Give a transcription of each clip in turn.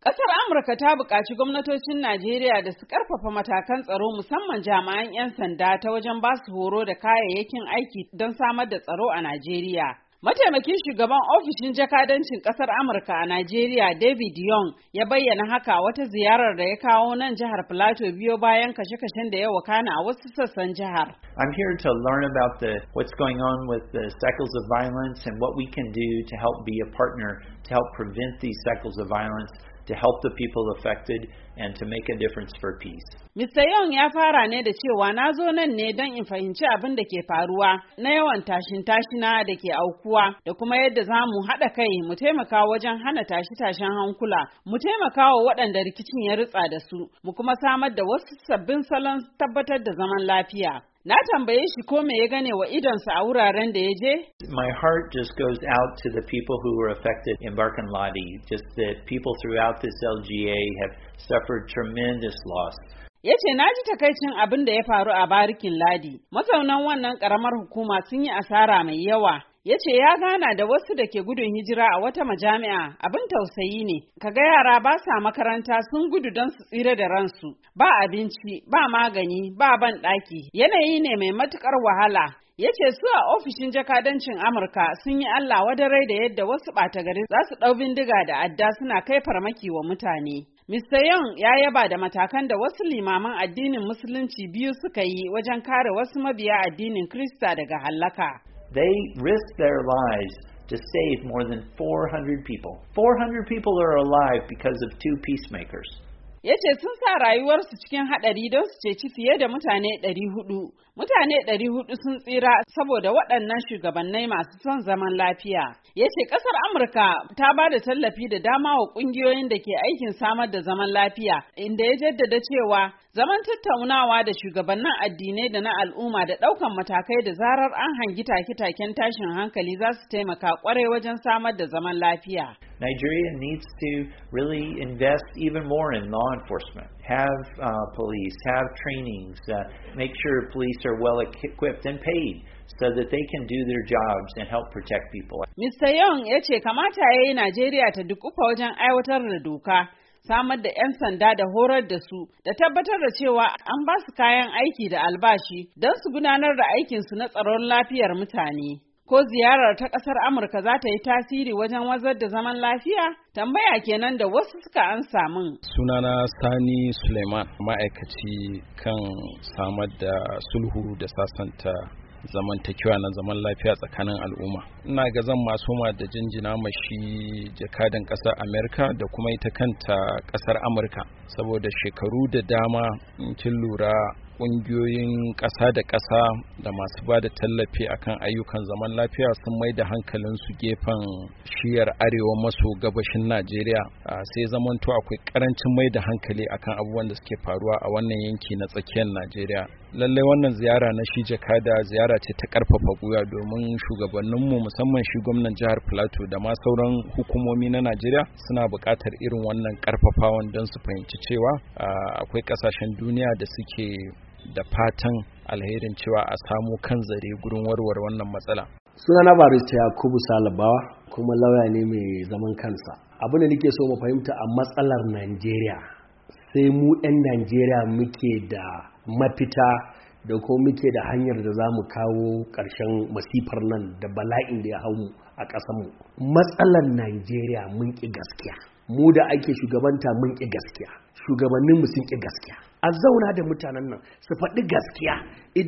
Ƙasar Amurka ta buƙaci gwamnatocin Najeriya da su ƙarfafa matakan tsaro musamman jami'an 'yan sanda ta wajen ba su horo da kayayyakin aiki don samar da tsaro a Najeriya. Mataimakin shugaban ofishin jakadancin ƙasar Amurka a Najeriya David Young ya bayyana haka wata ziyarar da ya kawo nan jihar Plateau biyo bayan kashe-kashen da ya wakana a wasu sassan jihar. I'm here to learn about what's going on with the cycles of violence and what we can do to help be a partner to help prevent these cycles of violence, to help the people affected and to make a difference for peace. Mr. Young ya fara ne da cewa na zo nan ne don in fahimci abin da ke faruwa na yawan tashin-tashina da ke aukuwa da kuma yadda za mu haɗa kai mu taimaka wajen hana tashi-tashin hankula, mu taimaka wa waɗanda rikicin ya ritsa da su, mu kuma samar da wasu sabbin salon tabbatar da zaman lafiya. Na tambaye shi ko me ya gane wa idonsa a wuraren da ya je? My heart just goes out to the people who were affected in Barkin Ladi, just that people throughout this LGA have suffered tremendous loss. Ya ce na ji takaicin abin da ya faru a Barikin Ladi. Mazaunan wannan ƙaramar hukuma sun yi asara mai yawa. Ya ce ya gana da wasu da ke gudun hijira a wata majami'a, abin tausayi ne, kaga yara ba sa makaranta sun gudu don su tsira da ransu, ba abinci, ba magani, ba ban ɗaki, yanayi ne mai matuƙar wahala. Ya ce su a ofishin jakadancin Amurka sun yi Allah wadarai da yadda wasu ɓata gari za su ɗau bindiga da adda suna kai farmaki wa mutane. Mr. Young ya yaba da matakan da wasu limaman addinin Musulunci biyu suka yi wajen kare wasu mabiya addinin Krista daga hallaka. They risked their lives to save more than 400 people. 400 people are alive because of two peacemakers. Ya ce sun sa rayuwarsu cikin haɗari don su ceci fiye da mutane 400. Mutane 400 sun tsira saboda waɗannan shugabannai masu son zaman lafiya. Ya ce ƙasar Amurka ta ba da tallafi da dama wa ƙungiyoyin da ke aikin samar da zaman lafiya, inda ya jaddada cewa zaman tattaunawa da shugabannin addinai da na al'umma da ɗaukan matakai da zarar an hangi take-taken tashin hankali za su taimaka ƙwarai wajen samar da zaman lafiya. Nigeria needs to really invest even more in law enforcement, have police, have trainings, make sure police are well equipped and paid so that they can do their jobs and help protect people. Mr. Young ya ce kamata ya yi Najeriya ta dukufa wajen aiwatar da doka, samar da 'yan sanda da horar da su, da tabbatar da cewa an ba su kayan aiki da albashi don su gudanar da aikinsu na tsaron lafiyar mutane. Ko ziyarar ta ƙasar Amurka za ta yi tasiri wajen wazar da zaman lafiya? Tambaya kenan da wasu suka ansa min. Sunana Sani Suleiman, ma'aikaci kan samar da sulhu da sasanta zamantakewa na zaman lafiya tsakanin al'umma. Ina ga zan masu ma da jinjina mashi jakadan ƙasar Amerika da kuma ita kanta ƙasar Amurka, saboda shekaru da dama in kin lura ƙungiyoyin ƙasa da ƙasa da masu ba da tallafi akan ayyukan zaman lafiya sun mai da hankalinsu gefen shiyar arewa maso gabashin Najeriya, sai zamanto akwai ƙarancin mai da hankali akan abubuwan da suke faruwa a wannan yanki na tsakiyar Najeriya. Lallai wannan ziyara na shi jakada ziyara ce ta ƙarfafa gwiwa, domin shugabanninmu musamman shi gwamnan jihar Plateau da ma sauran hukumomi na Najeriya suna buƙatar irin wannan ƙarfafawan don su fahimci cewa akwai ƙasashen duniya da suke da fatan alherin cewa a samu kan zare gurin warware wannan matsala. Sunana barista Yakubu Salabawa, kuma lauya ne mai zaman kansa. Abin da nake so mu fahimta a matsalar Najeriya, sai mu 'yan Najeriya muke da mafita da kuma muke da hanyar da za mu kawo ƙarshen masifar nan da bala'in da ya hau mu a ƙasarmu. Matsalar Najeriya mun ƙi gaskiya. Mu da ake shugabanta mun ƙi gaskiya. Shugabanninmu sun ƙi gaskiya. A zauna da mutanen nan su faɗi gaskiya.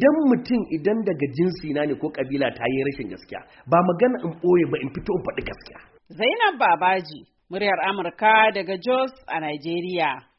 Idan daga jinsi na ne ko ƙabila ta yi rashin gaskiya, ba magana in ɓoye ba, in fito in faɗi gaskiya. Zainab Babaji, muryar Amurka daga Jos a Najeriya.